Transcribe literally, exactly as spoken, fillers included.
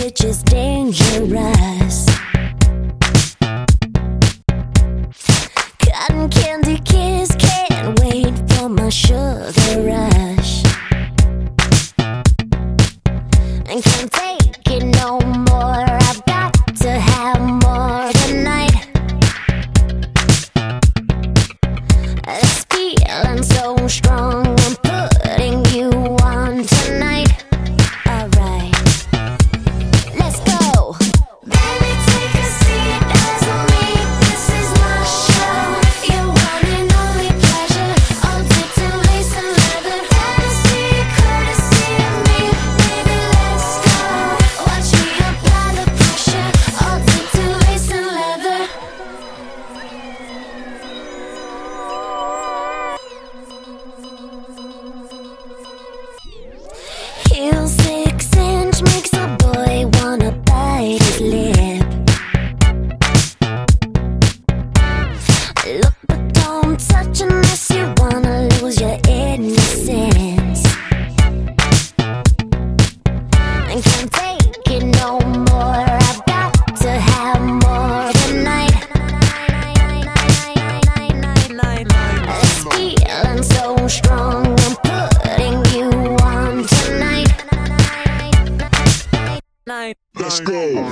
which is dangerous. Cotton candy kiss, can't wait for my sugar rush. And can't take it no more, I've got to have more tonight. This feeling so strong, I'm putting you on tonight. Alright, let's go. Baby, take a seat as I make this is my show. Your one and only pleasure, all dipped in lace and leather. Fantasy, courtesy of me, baby, let's go. Watch me apply the pressure, all dipped in lace and leather. Heel six inch makes a boy wanna bite his lip. Look but don't touch unless you wanna lose your innocence. And can't take it no more, I've got to have more tonight. This feeling so strong, I'm putting you on tonight. Let's go.